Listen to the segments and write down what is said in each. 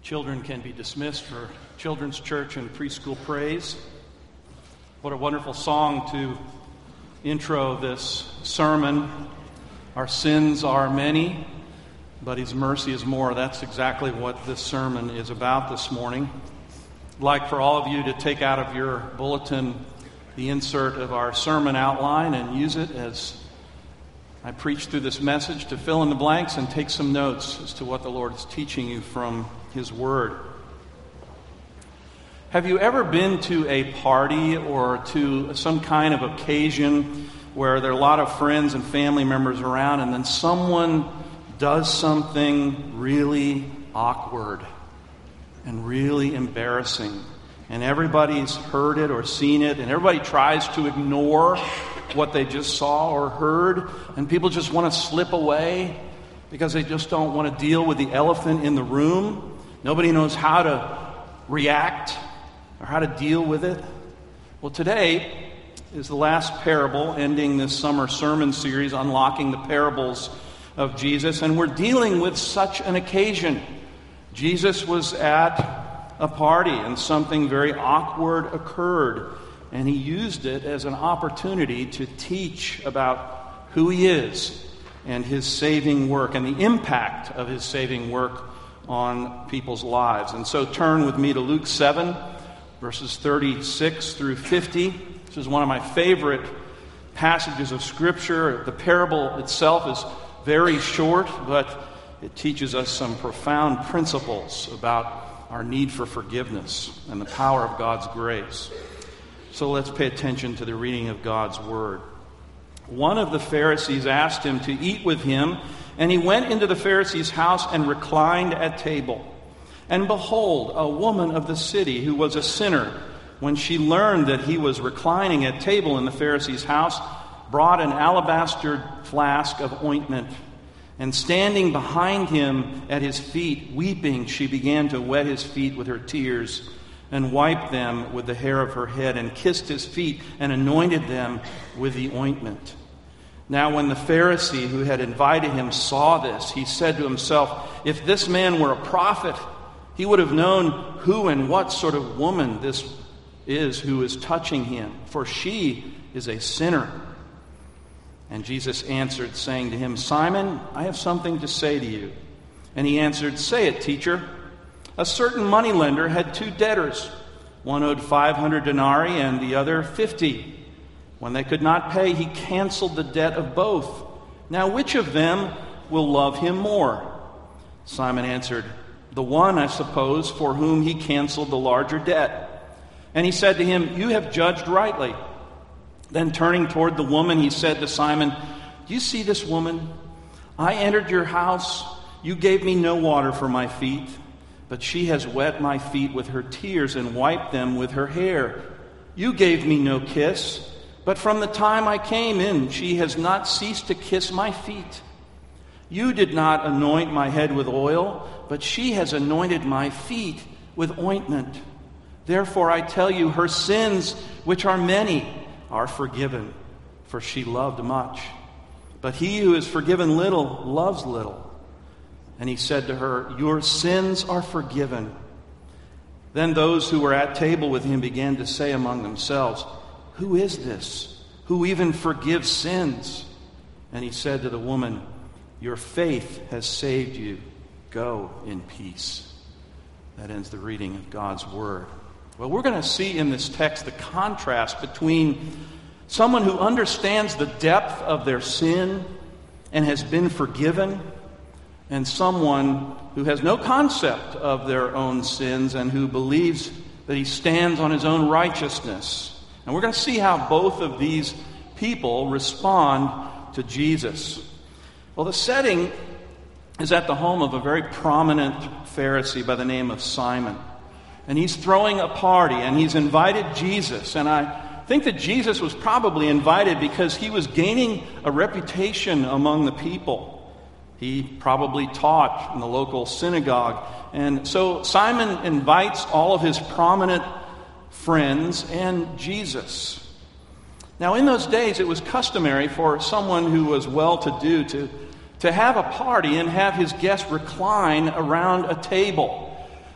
Children can be dismissed for children's church and preschool praise. What a wonderful song to intro this sermon. Our sins are many, but His mercy is more. That's exactly what this sermon is about this morning. I'd like for all of you to take out of your bulletin the insert of our sermon outline and use it as I preach through this message to fill in the blanks and take some notes as to what the Lord is teaching you from His Word. Have you ever been to a party or to some kind of occasion where there are a lot of friends and family members around, and then someone does something really awkward and really embarrassing, and everybody's heard it or seen it, and everybody tries to ignore what they just saw or heard, and people just want to slip away because they just don't want to deal with the elephant in the room? Nobody knows how to react or how to deal with it. Well, today is the last parable ending this summer sermon series, Unlocking the Parables of Jesus, and we're dealing with such an occasion. Jesus was at a party and something very awkward occurred, and He used it as an opportunity to teach about who He is and His saving work and the impact of His saving work on people's lives. And so turn with me to Luke 7, verses 36 through 50. This is one of my favorite passages of Scripture. The parable itself is very short, but it teaches us some profound principles about our need for forgiveness and the power of God's grace. So let's pay attention to the reading of God's Word. One of the Pharisees asked Him to eat with him, and He went into the Pharisee's house and reclined at table. And behold, a woman of the city who was a sinner, when she learned that He was reclining at table in the Pharisee's house, brought an alabaster flask of ointment. And standing behind Him at His feet, weeping, she began to wet His feet with her tears, and wiped them with the hair of her head, and kissed His feet, and anointed them with the ointment. Now when the Pharisee who had invited Him saw this, he said to himself, "If this man were a prophet, he would have known who and what sort of woman this is who is touching Him, for she is a sinner." And Jesus answered, saying to him, "Simon, I have something to say to you." And he answered, "Say it, teacher." A certain moneylender had two debtors. One owed 500 denarii and the other 50. When they could not pay, he canceled the debt of both. Now which of them will love him more? Simon answered, "The one, I suppose, for whom he canceled the larger debt." And he said to him, "You have judged rightly." Then turning toward the woman, he said to Simon, "Do you see this woman? I entered your house. You gave me no water for my feet, but she has wet my feet with her tears and wiped them with her hair. You gave me no kiss, but from the time I came in, she has not ceased to kiss my feet. You did not anoint my head with oil, but she has anointed my feet with ointment. Therefore I tell you, her sins, which are many, are forgiven, for she loved much. But he who is forgiven little loves little." And he said to her, "Your sins are forgiven." Then those who were at table with him began to say among themselves, "Who is this, who even forgives sins?" And he said to the woman, "Your faith has saved you. Go in peace." That ends the reading of God's Word. Well, we're going to see in this text the contrast between someone who understands the depth of their sin and has been forgiven, and someone who has no concept of their own sins and who believes that he stands on his own righteousness. And we're going to see how both of these people respond to Jesus. Well, the setting is at the home of a very prominent Pharisee by the name of Simon. And he's throwing a party, and he's invited Jesus. And I think that Jesus was probably invited because he was gaining a reputation among the people. He probably taught in the local synagogue. And so Simon invites all of his prominent friends and Jesus. Now in those days it was customary for someone who was well-to-do to have a party and have his guests recline around a table.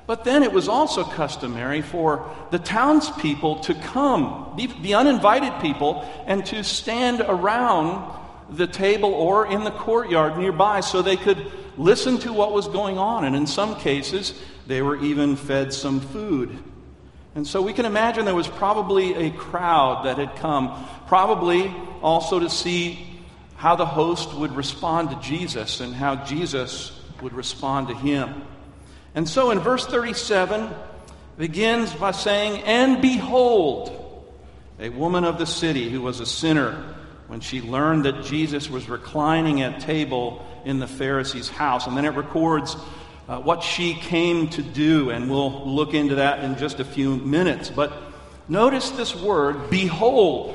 But then it was also customary for the townspeople to come, the uninvited people, and to stand around the table or in the courtyard nearby so they could listen to what was going on. And in some cases, they were even fed some food. And so we can imagine there was probably a crowd that had come, probably also to see how the host would respond to Jesus and how Jesus would respond to him. And so in verse 37 begins by saying, "And behold, a woman of the city who was a sinner, when she learned that Jesus was reclining at table in the Pharisee's house." And then it records what she came to do, and we'll look into that in just a few minutes. But notice this word, behold.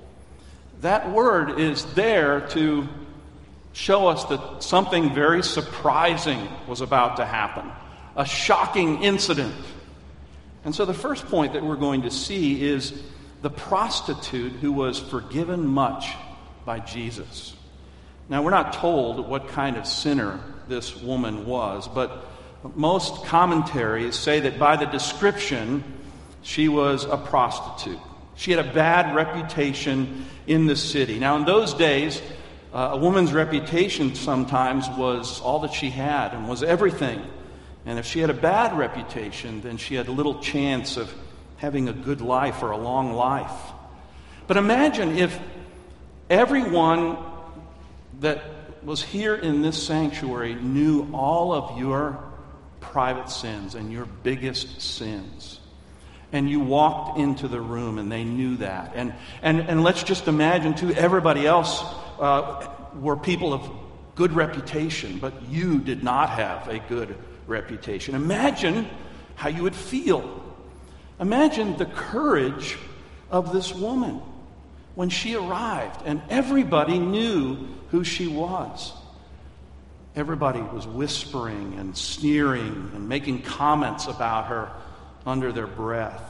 That word is there to show us that something very surprising was about to happen, a shocking incident. And so the first point that we're going to see is the prostitute who was forgiven much by Jesus. Now, we're not told what kind of sinner this woman was, but most commentaries say that by the description, she was a prostitute. She had a bad reputation in the city. Now, in those days, a woman's reputation sometimes was all that she had and was everything. And if she had a bad reputation, then she had little chance of having a good life or a long life. But imagine if everyone that was here in this sanctuary knew all of your private sins and your biggest sins. And you walked into the room and they knew that. And let's just imagine, too, everybody else were people of good reputation, but you did not have a good reputation. Imagine how you would feel. Imagine the courage of this woman when she arrived and everybody knew who she was. Everybody was whispering and sneering and making comments about her under their breath.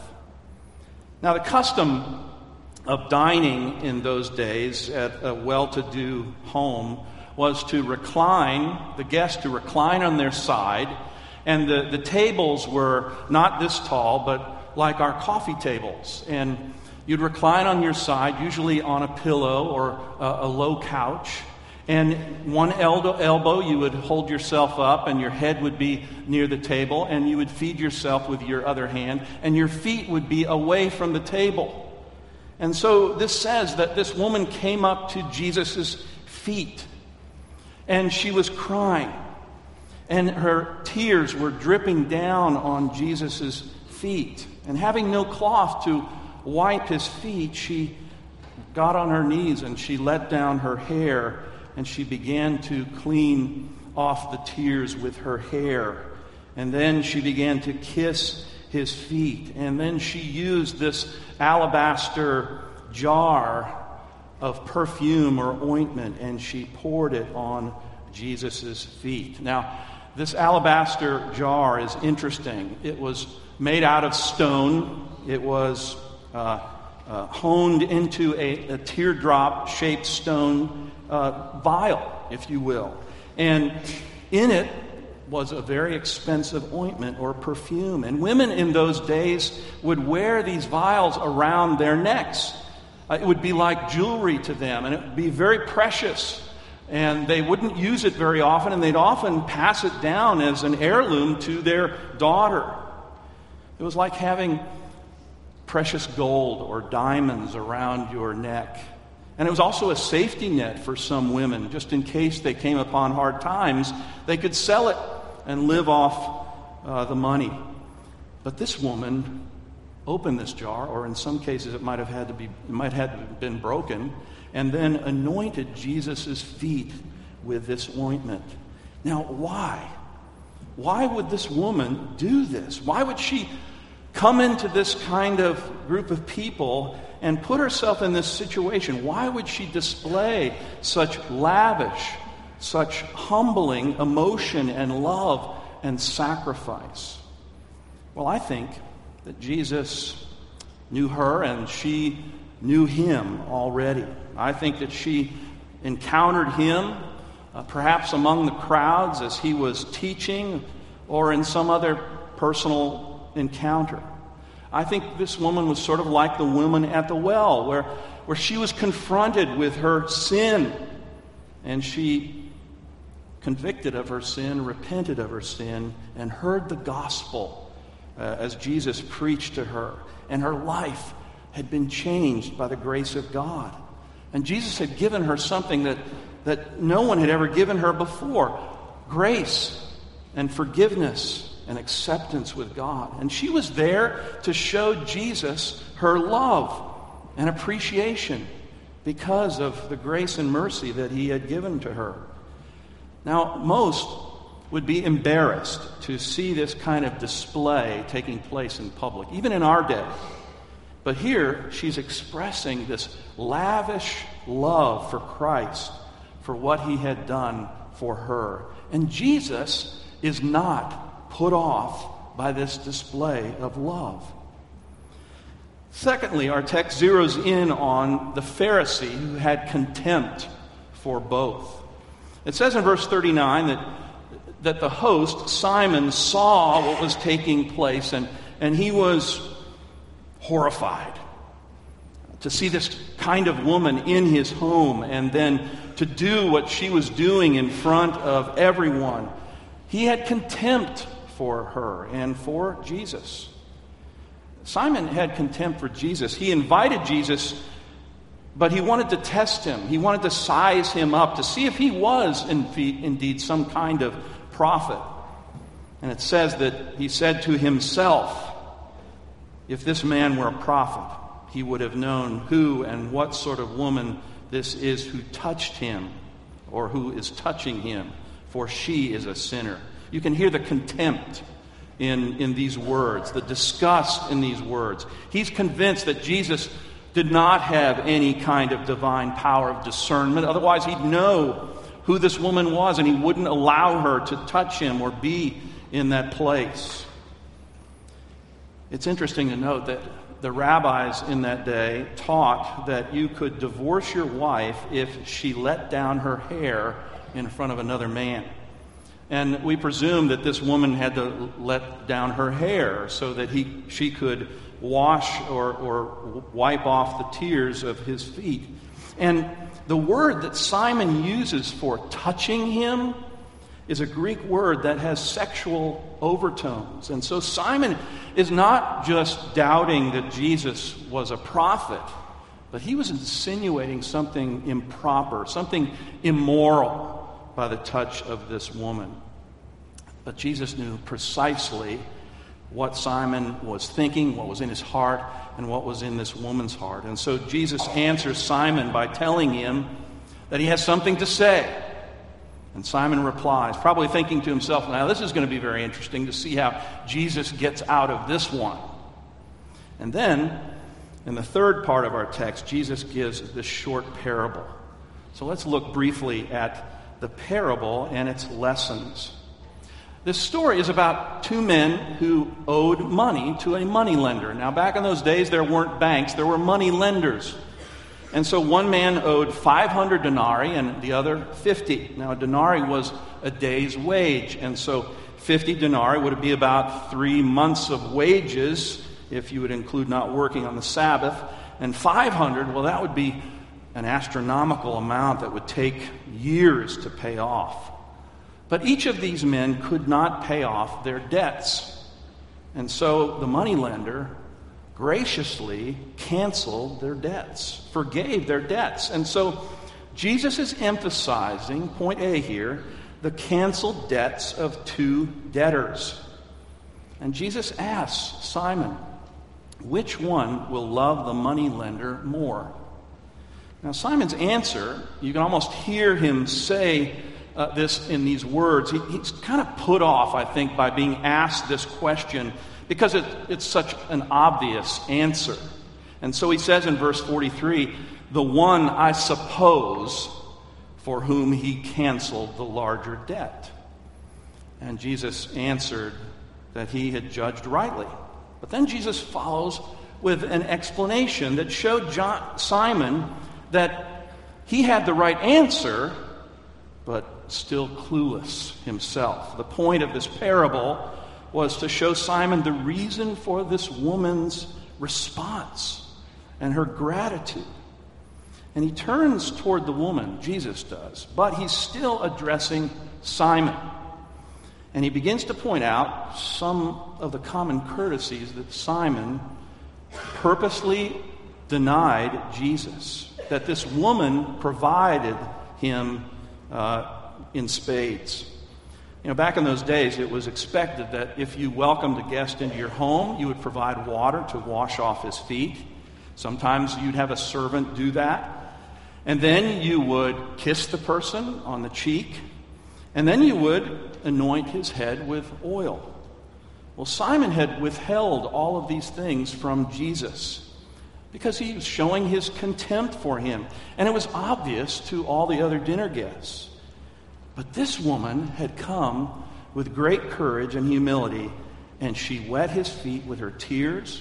Now, the custom of dining in those days at a well-to-do home was to recline, the guests to recline on their side, and the tables were not this tall, but like our coffee tables. And you'd recline on your side, usually on a pillow or a low couch. And one elbow, you would hold yourself up, and your head would be near the table, and you would feed yourself with your other hand, and your feet would be away from the table. And so this says that this woman came up to Jesus' feet, and she was crying, and her tears were dripping down on Jesus' feet. And having no cloth to wipe his feet, she got on her knees, and she let down her hair, and she began to clean off the tears with her hair. And then she began to kiss his feet. And then she used this alabaster jar of perfume or ointment, and she poured it on Jesus' feet. Now, this alabaster jar is interesting. It was made out of stone. It was honed into a teardrop-shaped stone vial, if you will. And in it was a very expensive ointment or perfume. And women in those days would wear these vials around their necks. It would be like jewelry to them, and it would be very precious. And they wouldn't use it very often, and they'd often pass it down as an heirloom to their daughter. It was like having precious gold or diamonds around your neck. And it was also a safety net for some women. Just in case they came upon hard times, they could sell it and live off the money. But this woman opened this jar, or in some cases it might have been broken, and then anointed Jesus' feet with this ointment. Now, why? Why would this woman do this? Why would she come into this kind of group of people and put herself in this situation? Why would she display such lavish, such humbling emotion and love and sacrifice? Well, I think that Jesus knew her and she knew him already. I think that she encountered him perhaps among the crowds as he was teaching, or in some other personal encounter. I think this woman was sort of like the woman at the well, where she was confronted with her sin, and she, convicted of her sin, repented of her sin, and heard the gospel as Jesus preached to her. And her life had been changed by the grace of God. And Jesus had given her something that no one had ever given her before: grace and forgiveness and acceptance with God. And she was there to show Jesus her love and appreciation because of the grace and mercy that he had given to her. Now, most would be embarrassed to see this kind of display taking place in public, even in our day. But here, she's expressing this lavish love for Christ, for what he had done for her. And Jesus is not put off by this display of love. Secondly, our text zeroes in on the Pharisee who had contempt for both. It says in verse 39 that the host, Simon, saw what was taking place, and he was horrified to see this kind of woman in his home and then to do what she was doing in front of everyone. He had contempt for her and for Jesus. Simon had contempt for Jesus. He invited Jesus, but he wanted to test him. He wanted to size him up to see if he was indeed some kind of prophet. And it says that he said to himself, if this man were a prophet, he would have known who and what sort of woman this is who touched him, or who is touching him, for she is a sinner. You can hear the contempt in these words, the disgust in these words. He's convinced that Jesus did not have any kind of divine power of discernment. Otherwise, he'd know who this woman was, and he wouldn't allow her to touch him or be in that place. It's interesting to note that the rabbis in that day taught that you could divorce your wife if she let down her hair in front of another man. And we presume that this woman had to let down her hair so that she could wash or wipe off the tears of his feet. And the word that Simon uses for touching him is a Greek word that has sexual overtones. And so Simon is not just doubting that Jesus was a prophet, but he was insinuating something improper, something immoral by the touch of this woman. But Jesus knew precisely what Simon was thinking, what was in his heart, and what was in this woman's heart. And so Jesus answers Simon by telling him that he has something to say. And Simon replies, probably thinking to himself, now this is going to be very interesting to see how Jesus gets out of this one. And then, in the third part of our text, Jesus gives this short parable. So let's look briefly at the parable and its lessons. This story is about two men who owed money to a moneylender. Now, back in those days, there weren't banks, there were money lenders. And so one man owed 500 denarii and the other 50. Now, a denarii was a day's wage, and so 50 denarii would be about 3 months of wages if you would include not working on the Sabbath. And 500, well, that would be an astronomical amount that would take years to pay off. But each of these men could not pay off their debts. And so the moneylender graciously canceled their debts, forgave their debts. And so Jesus is emphasizing, point A here, the canceled debts of two debtors. And Jesus asks Simon, which one will love the moneylender more? Now Simon's answer, you can almost hear him say this in these words. He's kind of put off, I think, by being asked this question because it's such an obvious answer. And so he says in verse 43, the one, I suppose, for whom he canceled the larger debt. And Jesus answered that he had judged rightly. But then Jesus follows with an explanation that showed Simon that he had the right answer, but still clueless himself. The point of this parable was to show Simon the reason for this woman's response and her gratitude. And he turns toward the woman, Jesus does, but he's still addressing Simon. And he begins to point out some of the common courtesies that Simon purposely denied Jesus, that this woman provided him in spades. You know, back in those days, it was expected that if you welcomed a guest into your home, you would provide water to wash off his feet. Sometimes you'd have a servant do that. And then you would kiss the person on the cheek. And then you would anoint his head with oil. Well, Simon had withheld all of these things from Jesus because he was showing his contempt for him. And it was obvious to all the other dinner guests. But this woman had come with great courage and humility, and she wet his feet with her tears.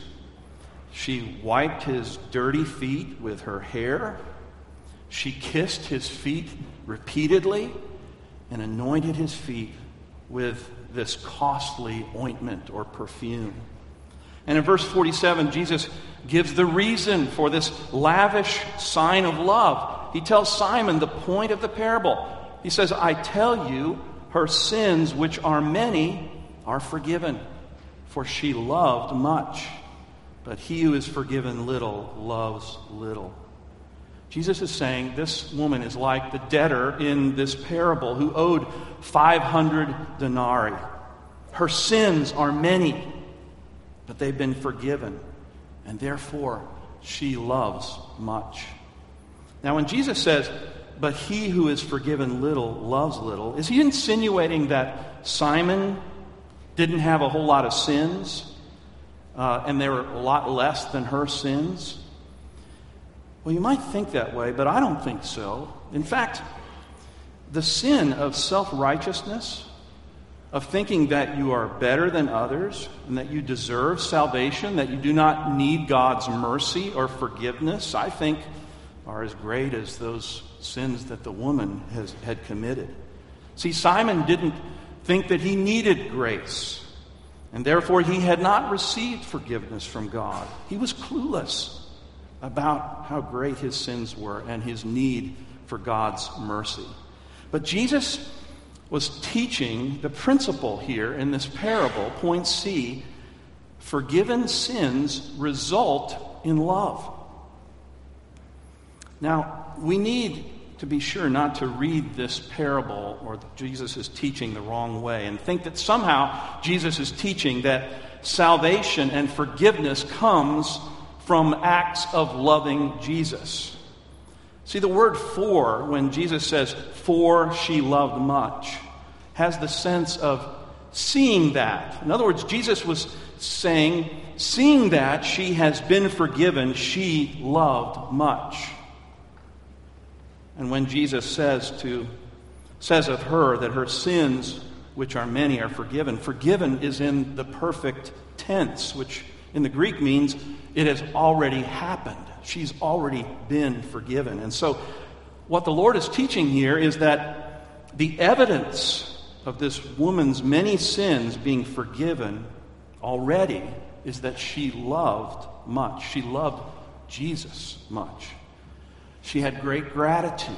She wiped his dirty feet with her hair. She kissed his feet repeatedly and anointed his feet with this costly ointment or perfume. And in verse 47, Jesus gives the reason for this lavish sign of love. He tells Simon the point of the parable. He says, I tell you, her sins, which are many, are forgiven, for she loved much. But he who is forgiven little loves little. Jesus is saying this woman is like the debtor in this parable who owed 500 denarii. Her sins are many, but they've been forgiven, and therefore she loves much. Now, when Jesus says, but he who is forgiven little loves little, is he insinuating that Simon didn't have a whole lot of sins, and they were a lot less than her sins? Well, you might think that way, but I don't think so. In fact, the sin of self-righteousness, of thinking that you are better than others, and that you deserve salvation, that you do not need God's mercy or forgiveness, I think are as great as those sins that the woman had committed. See, Simon didn't think that he needed grace, and therefore he had not received forgiveness from God. He was clueless about how great his sins were and his need for God's mercy. But Jesus was teaching the principle here in this parable, point C, forgiven sins result in love. Now, we need to be sure not to read this parable or Jesus' teaching the wrong way and think that somehow Jesus is teaching that salvation and forgiveness comes from acts of loving Jesus. See, the word for, when Jesus says, for she loved much, has the sense of seeing that. In other words, Jesus was saying, seeing that she has been forgiven, she loved much. And when Jesus says of her that her sins, which are many, are forgiven, forgiven is in the perfect tense, which in the Greek means it has already happened. She's already been forgiven. And so what the Lord is teaching here is that the evidence of this woman's many sins being forgiven already is that she loved much. She loved Jesus much. She had great gratitude.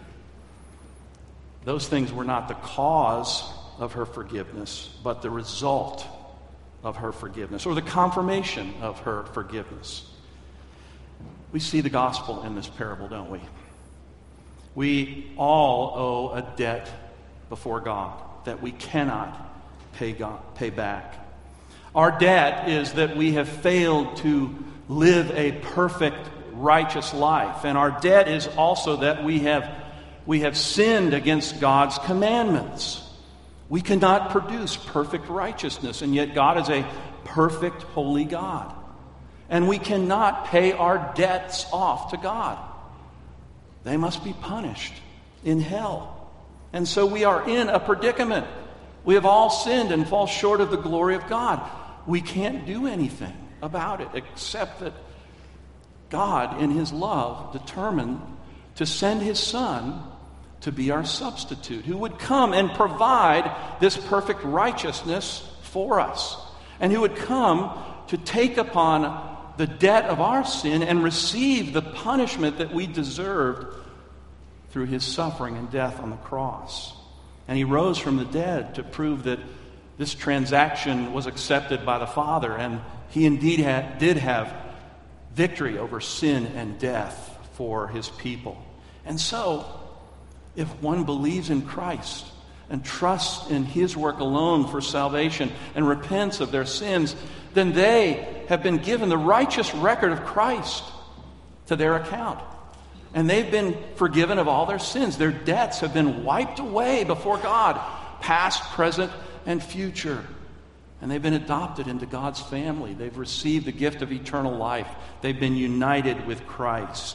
Those things were not the cause of her forgiveness, but the result of her forgiveness, or the confirmation of her forgiveness. We see the gospel in this parable, don't we? We all owe a debt before God that we cannot pay back. Our debt is that we have failed to live a perfect, righteous life. And our debt is also that we have sinned against God's commandments. We cannot produce perfect righteousness, and yet God is a perfect, holy God. And we cannot pay our debts off to God. They must be punished in hell. And so we are in a predicament. We have all sinned and fall short of the glory of God. We can't do anything about it except that God, in His love, determined to send His Son to be our substitute, who would come and provide this perfect righteousness for us, and who would come to take upon the debt of our sin and receive the punishment that we deserved through his suffering and death on the cross. And he rose from the dead to prove that this transaction was accepted by the Father, and he indeed did have victory over sin and death for his people. And so, if one believes in Christ and trusts in his work alone for salvation and repents of their sins, then they have been given the righteous record of Christ to their account. And they've been forgiven of all their sins. Their debts have been wiped away before God, past, present, and future. And they've been adopted into God's family. They've received the gift of eternal life. They've been united with Christ.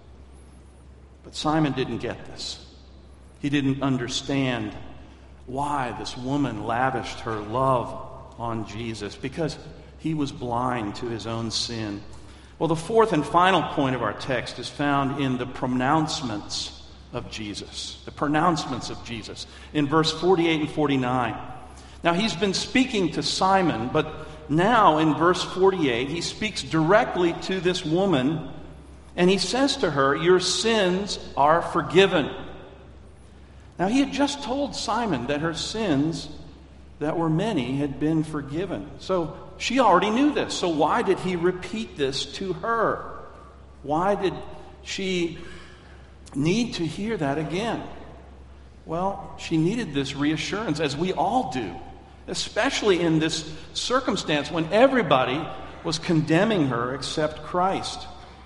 But Simon didn't get this. He didn't understand why this woman lavished her love on Jesus, because he was blind to his own sin. Well, the fourth and final point of our text is found in the pronouncements of Jesus. The pronouncements of Jesus in verse 48 and 49. Now, he's been speaking to Simon, but now in verse 48, he speaks directly to this woman, and he says to her, "Your sins are forgiven." Now, he had just told Simon that her sins, that were many, had been forgiven. So she already knew this. So why did he repeat this to her? Why did she need to hear that again? Well, she needed this reassurance, as we all do, especially in this circumstance when everybody was condemning her except Christ.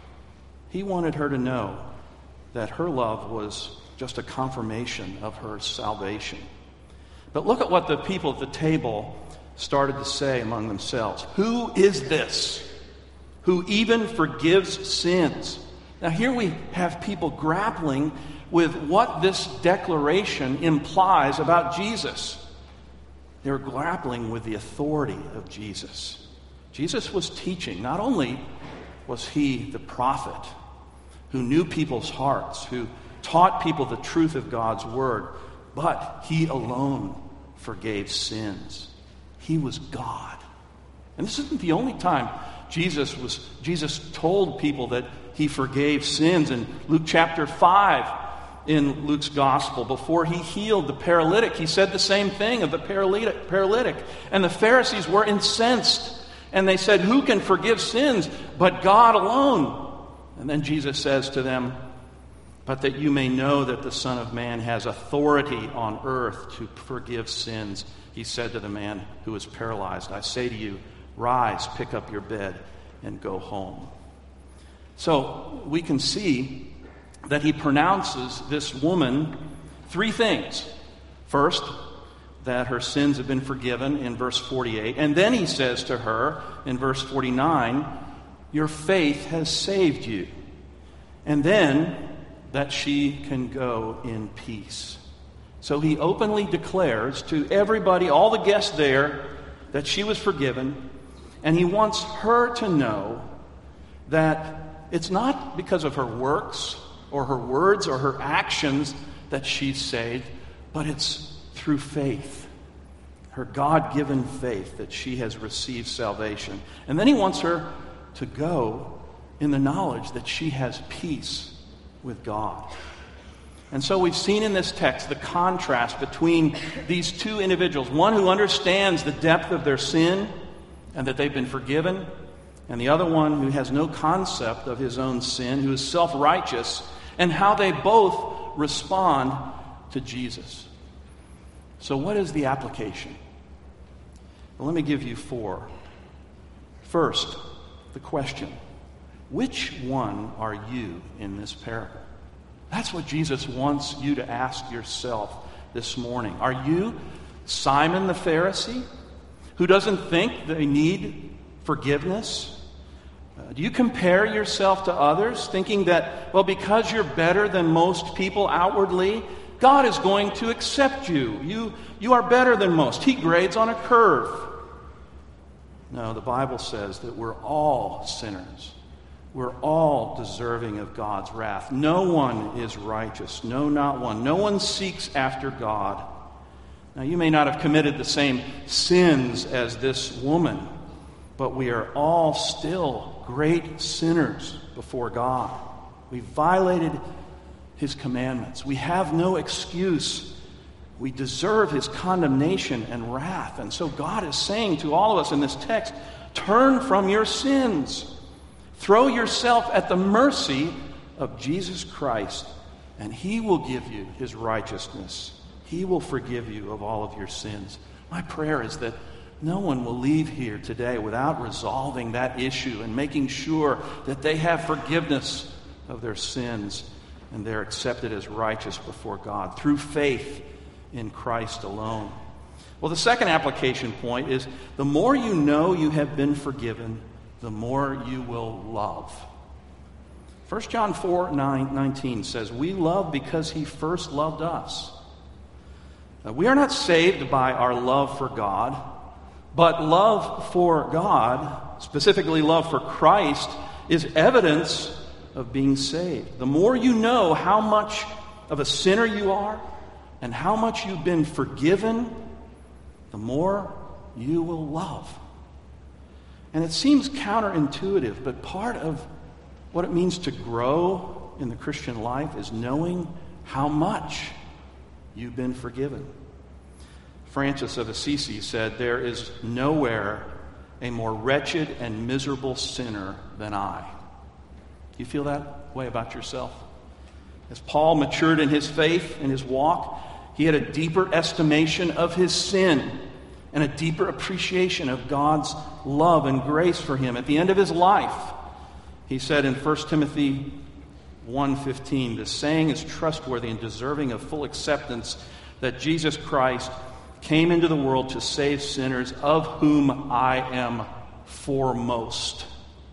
He wanted her to know that her love was just a confirmation of her salvation. But look at what the people at the table started to say among themselves. Who is this who even forgives sins? Now here we have people grappling with what this declaration implies about Jesus. They're grappling with the authority of Jesus. Jesus was teaching. Not only was he the prophet who knew people's hearts, who taught people the truth of God's word, but he alone forgave sins. He was God. And this isn't the only time Jesus told people that he forgave sins. In Luke chapter 5, in Luke's gospel, before he healed the paralytic, he said the same thing of the paralytic. And the Pharisees were incensed. And they said, "Who can forgive sins but God alone?" And then Jesus says to them, "But that you may know that the Son of Man has authority on earth to forgive sins," he said to the man who was paralyzed, "I say to you, rise, pick up your bed, and go home." So we can see that he pronounces this woman three things. First, that her sins have been forgiven in verse 48. And then he says to her in verse 49, "Your faith has saved you." And then that she can go in peace. So he openly declares to everybody, all the guests there, that she was forgiven. And he wants her to know that it's not because of her works or her words or her actions that she's saved, but it's through faith, her God-given faith, that she has received salvation. And then he wants her to go in the knowledge that she has peace with God. And so we've seen in this text the contrast between these two individuals. One who understands the depth of their sin and that they've been forgiven, and the other one who has no concept of his own sin, who is self-righteous, and how they both respond to Jesus. So what is the application? Well, let me give you four. First, the question: which one are you in this parable? That's what Jesus wants you to ask yourself this morning. Are you Simon the Pharisee, who doesn't think they need forgiveness? Do you compare yourself to others, thinking that, well, because you're better than most people outwardly, God is going to accept you? You are better than most. He grades on a curve. No, the Bible says that we're all sinners. We're all deserving of God's wrath. No one is righteous. No, not one. No one seeks after God. Now, you may not have committed the same sins as this woman, but we are all still great sinners before God. We violated His commandments. We have no excuse. We deserve His condemnation and wrath. And so God is saying to all of us in this text, turn from your sins. Throw yourself at the mercy of Jesus Christ, and He will give you His righteousness. He will forgive you of all of your sins. My prayer is that no one will leave here today without resolving that issue and making sure that they have forgiveness of their sins and they're accepted as righteous before God through faith in Christ alone. Well, the second application point is the more you know you have been forgiven, the more you will love. 1 John 4:19 says, we love because He first loved us. We are not saved by our love for God, but love for God, specifically love for Christ, is evidence of being saved. The more you know how much of a sinner you are and how much you've been forgiven, the more you will love. And it seems counterintuitive, but part of what it means to grow in the Christian life is knowing how much you've been forgiven. Francis of Assisi said, there is nowhere a more wretched and miserable sinner than I. You feel that way about yourself? As Paul matured in his faith, in his walk, he had a deeper estimation of his sin and a deeper appreciation of God's love and grace for him. At the end of his life, he said in 1 Timothy 1:15, the saying is trustworthy and deserving of full acceptance that Jesus Christ came into the world to save sinners, of whom I am foremost.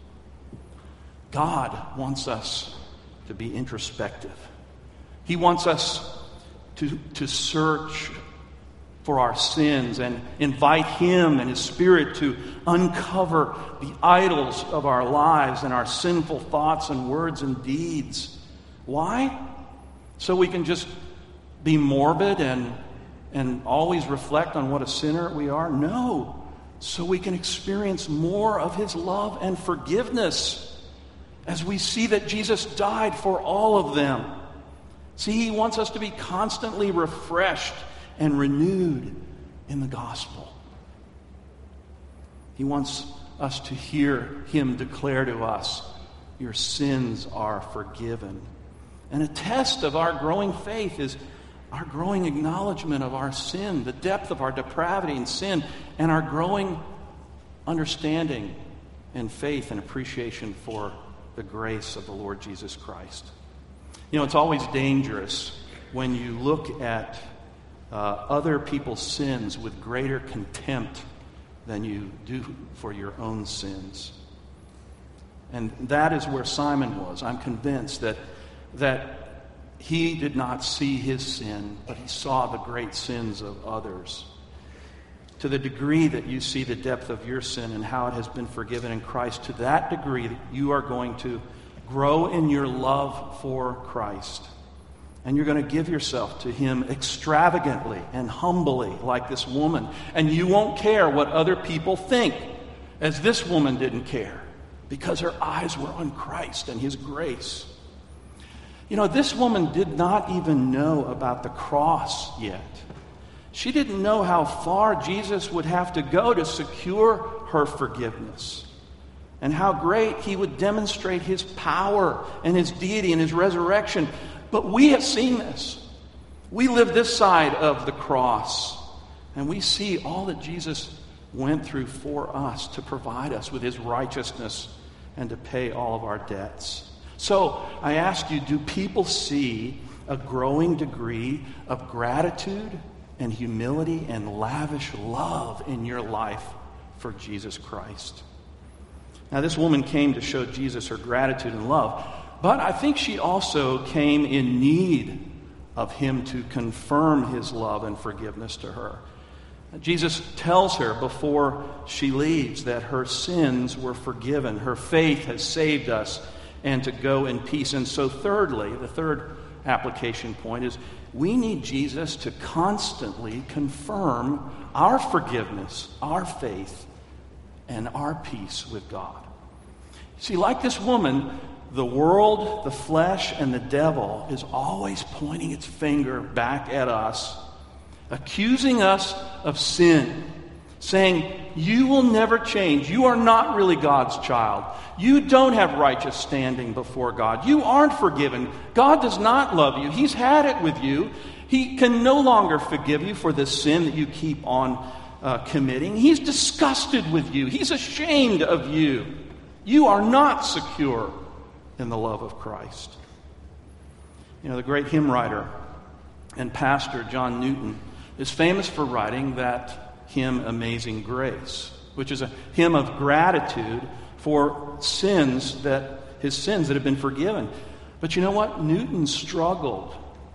God wants us to be introspective. He wants us to search for our sins and invite Him and His Spirit to uncover the idols of our lives and our sinful thoughts and words and deeds. Why? So we can just be morbid and always reflect on what a sinner we are? No. So we can experience more of His love and forgiveness as we see that Jesus died for all of them. See, He wants us to be constantly refreshed and renewed in the gospel. He wants us to hear Him declare to us, your sins are forgiven. And a test of our growing faith is our growing acknowledgement of our sin, the depth of our depravity and sin, and our growing understanding and faith and appreciation for the grace of the Lord Jesus Christ. You know, it's always dangerous when you look at other people's sins with greater contempt than you do for your own sins. And that is where Simon was. I'm convinced that he did not see his sin, but he saw the great sins of others. To the degree that you see the depth of your sin and how it has been forgiven in Christ, to that degree you are going to grow in your love for Christ. And you're going to give yourself to Him extravagantly and humbly, like this woman. And you won't care what other people think, as this woman didn't care, because her eyes were on Christ and His grace. You know, this woman did not even know about the cross yet. She didn't know how far Jesus would have to go to secure her forgiveness, and how great He would demonstrate His power and His deity and His resurrection. But we have seen this. We live this side of the cross, and we see all that Jesus went through for us to provide us with His righteousness and to pay all of our debts. So I ask you, do people see a growing degree of gratitude and humility and lavish love in your life for Jesus Christ? Now, this woman came to show Jesus her gratitude and love, but I think she also came in need of Him to confirm His love and forgiveness to her. Jesus tells her before she leaves that her sins were forgiven. Her faith has saved us, and to go in peace. And so thirdly, the third application point is we need Jesus to constantly confirm our forgiveness, our faith, and our peace with God. See, like this woman, the world, the flesh, and the devil is always pointing its finger back at us, accusing us of sin, saying, you will never change. You are not really God's child. You don't have righteous standing before God. You aren't forgiven. God does not love you. He's had it with you. He can no longer forgive you for the sin that you keep on committing. He's disgusted with you. He's ashamed of you. You are not secure in the love of Christ. You know, the great hymn writer and pastor John Newton is famous for writing that hymn, Amazing Grace, which is a hymn of gratitude for his sins that have been forgiven. But you know what? Newton struggled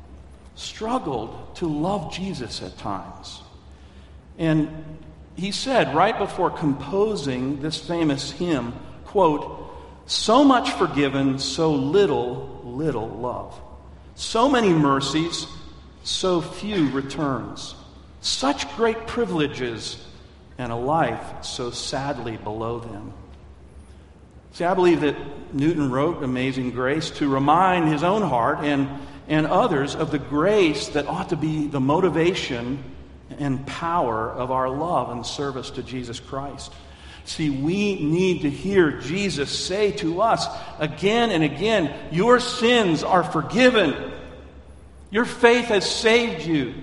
to love Jesus at times. And he said, right before composing this famous hymn, quote, so much forgiven, so little love. So many mercies, so few returns. Such great privileges, and a life so sadly below them. See, I believe that Newton wrote Amazing Grace to remind his own heart and others of the grace that ought to be the motivation and power of our love and service to Jesus Christ. See, we need to hear Jesus say to us again and again, your sins are forgiven. Your faith has saved you.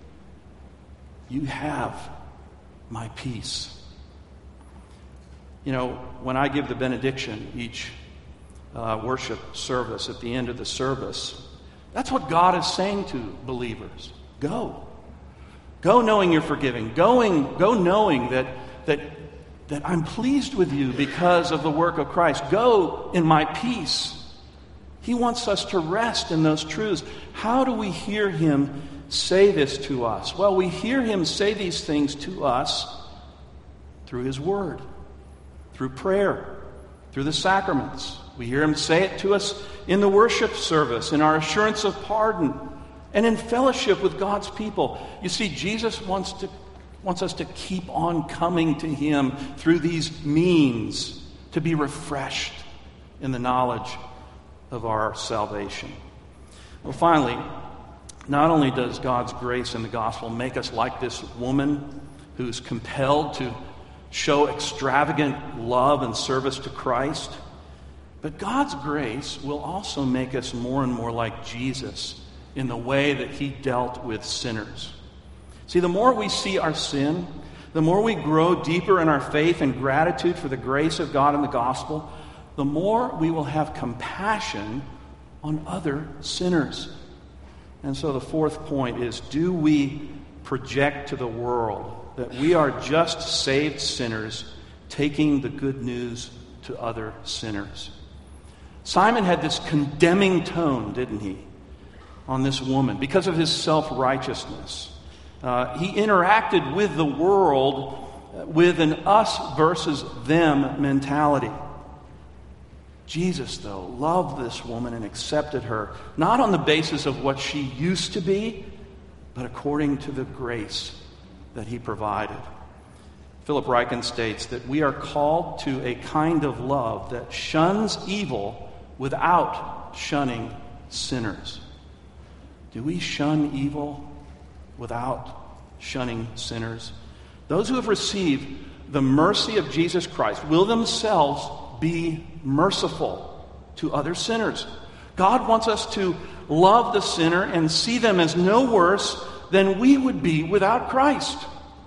You have my peace. You know, when I give the benediction each worship service at the end of the service, that's what God is saying to believers. Go. Go knowing you're forgiven. Go knowing that I'm pleased with you because of the work of Christ. Go in my peace. He wants us to rest in those truths. How do we hear him say this to us? Well, we hear him say these things to us through his word, through prayer, through the sacraments. We hear him say it to us in the worship service, in our assurance of pardon, and in fellowship with God's people. You see, Jesus wants us to keep on coming to him through these means to be refreshed in the knowledge of our salvation. Well, finally, not only does God's grace in the gospel make us like this woman who's compelled to show extravagant love and service to Christ, but God's grace will also make us more and more like Jesus in the way that he dealt with sinners. See, the more we see our sin, the more we grow deeper in our faith and gratitude for the grace of God in the gospel, the more we will have compassion on other sinners. And so the fourth point is, do we project to the world that we are just saved sinners taking the good news to other sinners? Simon had this condemning tone, didn't he, on this woman because of his self-righteousness. He interacted with the world with an us versus them mentality. Jesus, though, loved this woman and accepted her, not on the basis of what she used to be, but according to the grace that he provided. Philip Ryken states that we are called to a kind of love that shuns evil without shunning sinners. Do we shun evil without shunning sinners? Those who have received the mercy of Jesus Christ will themselves be merciful to other sinners. God wants us to love the sinner and see them as no worse than we would be without Christ,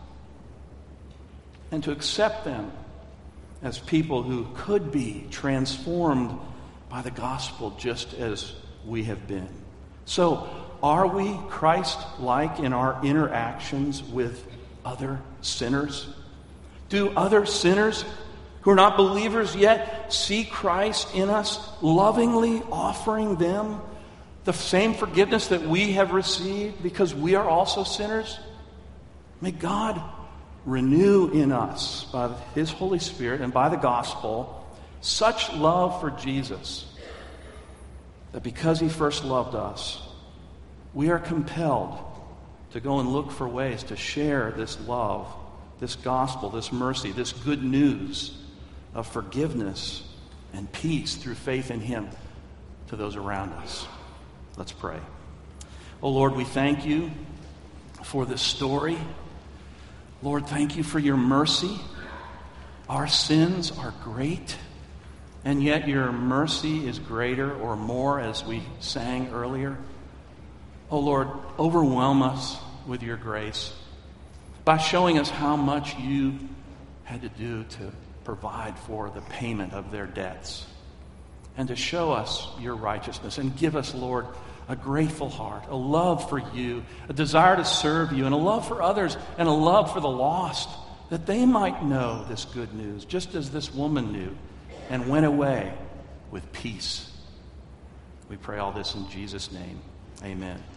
and to accept them as people who could be transformed by the gospel just as we have been. So, are we Christ-like in our interactions with other sinners? Do other sinners who are not believers yet see Christ in us, lovingly offering them the same forgiveness that we have received because we are also sinners? May God renew in us by his Holy Spirit and by the gospel such love for Jesus that because he first loved us, we are compelled to go and look for ways to share this love, this gospel, this mercy, this good news of forgiveness and peace through faith in him to those around us. Let's pray. Oh Lord, we thank you for this story. Lord, thank you for your mercy. Our sins are great, and yet your mercy is greater or more, as we sang earlier. Oh Lord, overwhelm us with your grace by showing us how much you had to do to provide for the payment of their debts, and to show us your righteousness, and give us, Lord, a grateful heart, a love for you, a desire to serve you, and a love for others, and a love for the lost, that they might know this good news, just as this woman knew and went away with peace. We pray all this in Jesus' name. Amen.